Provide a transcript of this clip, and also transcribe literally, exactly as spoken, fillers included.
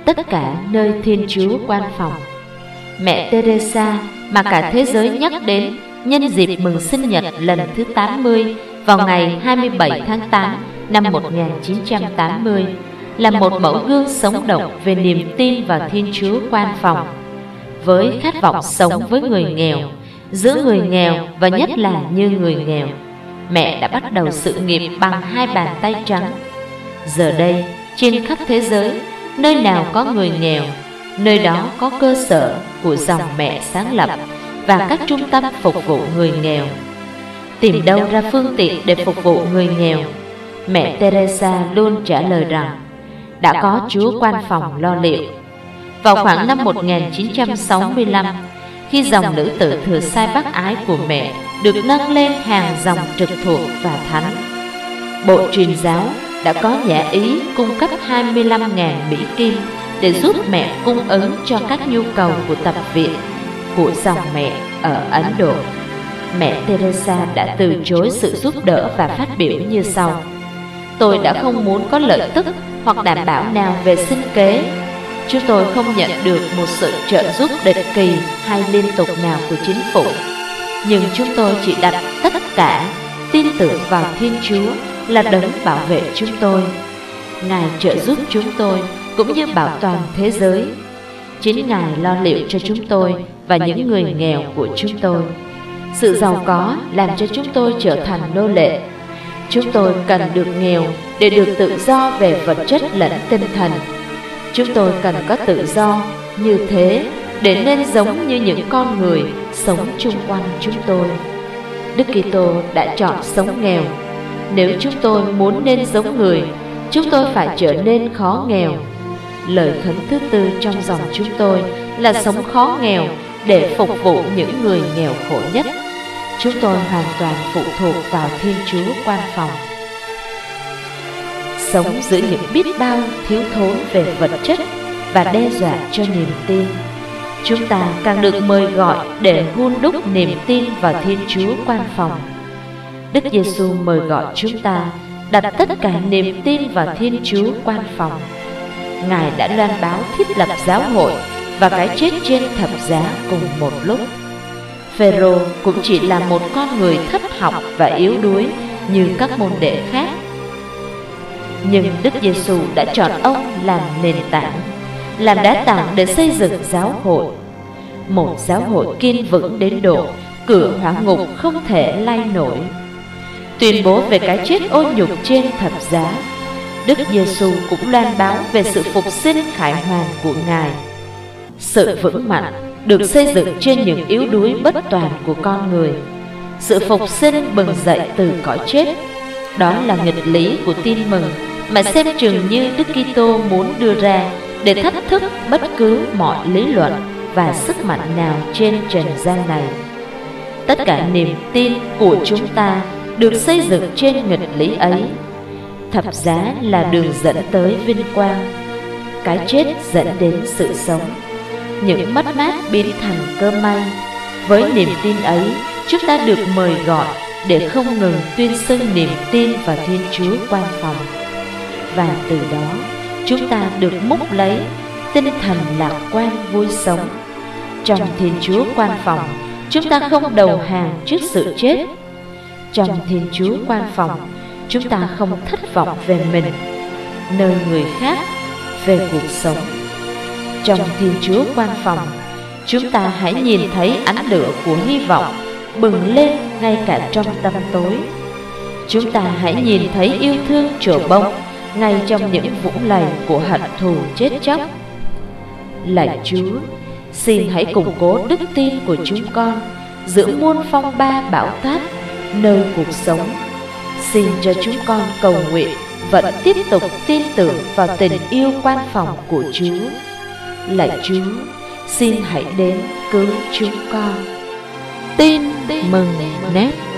tất cả nơi Thiên Chúa quan phòng. Mẹ Teresa mà cả thế giới nhắc đến nhân dịp mừng sinh nhật lần thứ tám mươi vào ngày hai mươi bảy tháng tám năm một nghìn chín trăm tám mươi là một mẫu gương sống động về niềm tin vào Thiên Chúa quan phòng. Với khát vọng sống với người nghèo, giữa người nghèo và nhất là như người nghèo, mẹ đã bắt đầu sự nghiệp bằng hai bàn tay trắng. Giờ đây, trên khắp thế giới, nơi nào có người nghèo, nơi đó có cơ sở của dòng mẹ sáng lập và các trung tâm phục vụ người nghèo. Tìm đâu ra phương tiện để phục vụ người nghèo? Mẹ Teresa luôn trả lời rằng đã có Chúa quan phòng lo liệu. Vào khoảng năm một nghìn chín trăm sáu mươi lăm, khi dòng nữ tử thừa sai bác ái của mẹ được nâng lên hàng dòng trực thuộc và thánh, Bộ Truyền giáo đã có nhã ý cung cấp hai mươi lăm nghìn Mỹ Kim để giúp mẹ cung ứng cho các nhu cầu của tập viện của dòng mẹ ở Ấn Độ. Mẹ Teresa đã từ chối sự giúp đỡ và phát biểu như sau: "Tôi đã không muốn có lợi tức hoặc đảm bảo nào về sinh kế. Chúng tôi không nhận được một sự trợ giúp định kỳ hay liên tục nào của chính phủ, nhưng chúng tôi chỉ đặt tất cả tin tưởng vào Thiên Chúa là đấng bảo vệ chúng tôi. Ngài trợ giúp chúng tôi cũng như bảo toàn thế giới. Chính Ngài lo liệu cho chúng tôi và những người nghèo của chúng tôi. Sự giàu có làm cho chúng tôi trở thành nô lệ. Chúng tôi cần được nghèo để được tự do về vật chất lẫn tinh thần. Chúng tôi cần có tự do như thế để nên giống như những con người sống chung quanh chúng tôi. Đức Kitô đã chọn sống nghèo. Nếu chúng tôi muốn nên giống người, chúng tôi phải trở nên khó nghèo. Lời khấn thứ tư trong dòng chúng tôi là sống khó nghèo để phục vụ những người nghèo khổ nhất. Chúng tôi hoàn toàn phụ thuộc vào Thiên Chúa quan phòng." Sống giữa những biết bao thiếu thốn về vật chất và đe dọa cho niềm tin, chúng ta càng được mời gọi để hun đúc niềm tin vào Thiên Chúa quan phòng. Đức Giêsu mời gọi chúng ta đặt tất cả niềm tin vào Thiên Chúa quan phòng. Ngài đã loan báo thiết lập giáo hội và cái chết trên thập giá cùng một lúc. Phêrô cũng chỉ là một con người thấp học và yếu đuối như các môn đệ khác, nhưng Đức Giêsu đã chọn ông làm nền tảng, làm đá tảng để xây dựng giáo hội. Một giáo hội kiên vững đến độ cửa hỏa ngục không thể lay nổi. Tuyên bố về cái chết ô nhục trên thập giá, Đức Giêsu cũng loan báo về sự phục sinh khải hoàn của Ngài. Sự vững mạnh được xây dựng trên những yếu đuối bất toàn của con người. Sự phục sinh bừng dậy từ cõi chết, đó là nghịch lý của tin mừng mà xem chừng như Đức Kitô muốn đưa ra để thách thức bất cứ mọi lý luận và sức mạnh nào trên trần gian này. Tất cả niềm tin của chúng ta được xây dựng trên nghịch lý ấy. Thập giá là đường dẫn tới vinh quang, cái chết dẫn đến sự sống. Những mất mát biến thành cơ may. Với niềm tin ấy, chúng ta được mời gọi để không ngừng tuyên xưng niềm tin vào Thiên Chúa quan phòng. Và từ đó, chúng ta được múc lấy tinh thần lạc quan vui sống. Trong Thiên Chúa quan phòng, chúng ta không đầu hàng trước sự chết. Trong Thiên Chúa quan phòng, chúng ta không thất vọng về mình, nơi người khác, về cuộc sống. Trong Thiên Chúa quan phòng, chúng ta hãy nhìn thấy ánh lửa của hy vọng bừng lên ngay cả trong tâm tối. Chúng ta hãy nhìn thấy yêu thương trổ bông ngay trong những vũng lầy của hận thù chết chóc. Lạy Chúa, xin hãy củng cố đức tin của chúng con giữa muôn phong ba bão táp nơi cuộc sống. Xin cho chúng con cầu nguyện vẫn tiếp tục tin tưởng vào tình yêu quan phòng của Chúa. Lạy Chúa, xin hãy đến cứu chúng con. Tin mừng net.